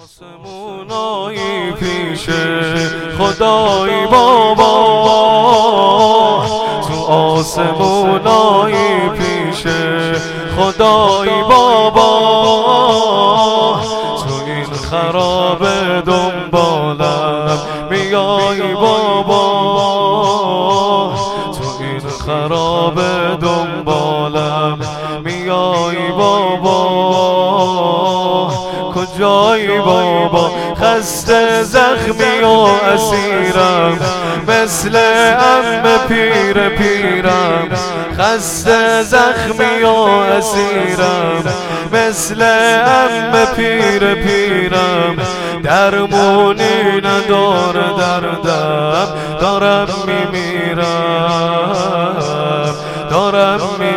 آسمونایی پیش خدای بابا، تو آسمونایی پیش خدای بابا، تو این خراب دنبالم میای بابا، تو این خراب دنبالم میای بابا، کجایی بابا؟ خسته زخمی و اسیرم مثل عم پیرم، خسته زخمی و اسیرم مثل عم پیرم، درمونی نداره دردم، دارم میمیرم، دارم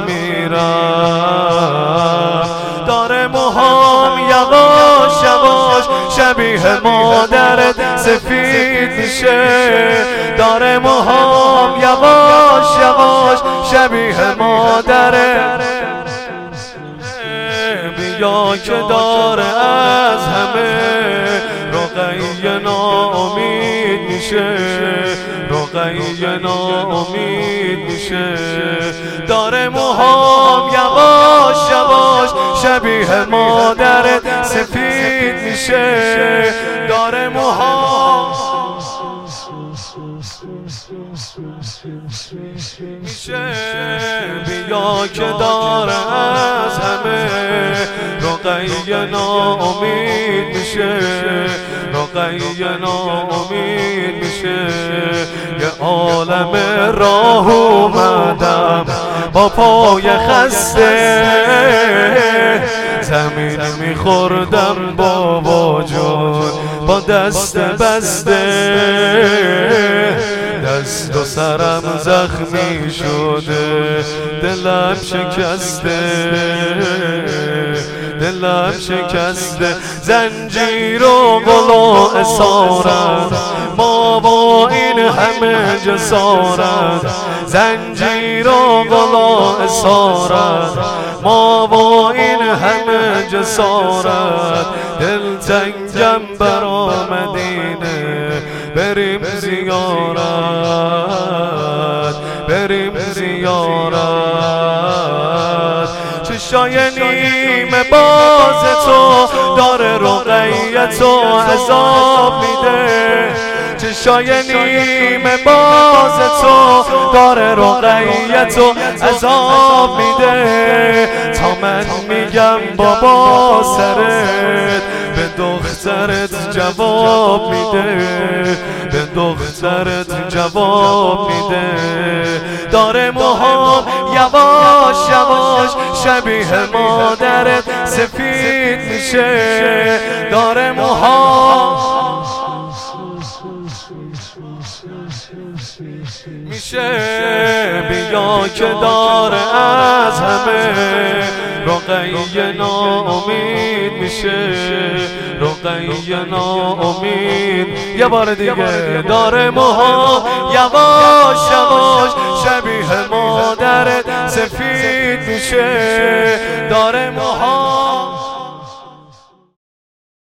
میمیرم، داره موهام یواش یواش شبیه مادرت سفید میشه، داره موهام یواش یواش شبیه مادرت، بیا که داره از همه رقیه ناامید میشه، رقیه ناامید میشه، داره موهام یواش یواش شبیه مادرت سفید میشه، داره موهام میشه، بیا که داره از همه رقیه ناامید میشه، رقیه ناامید میشه، یه عالم راه اومدم با پای خسته، زمین میخوردم بابا جون با دست بسته، دست و سرم زخمی شده، دلم شکسته، دلم شکسته، زنجیر و قلو اسارت، ما با این همه جسارت، زنجیر و قلو اسارت، ما با این همه جسارت، دلتنگم برا مدینه بریم زیارت، بریم زیارت، چشای نیمه باز تو داره رقیه تو عذاب میده، چشای نیمه باز تو داره رقیه تو عذاب میده، تا من میگم بابا سرت به دخترت جواب میده، به دخترت جواب میده، داره موهام یواش یواش شبیه مادرت سفید میشه، داره موهام میشه، بیا که داره از همه رقیه ناامید میشه، رقیه ناامید، یه بار دیگه، داره موهام یواش یواش شبیه مادرت سفید میشه، داره موهام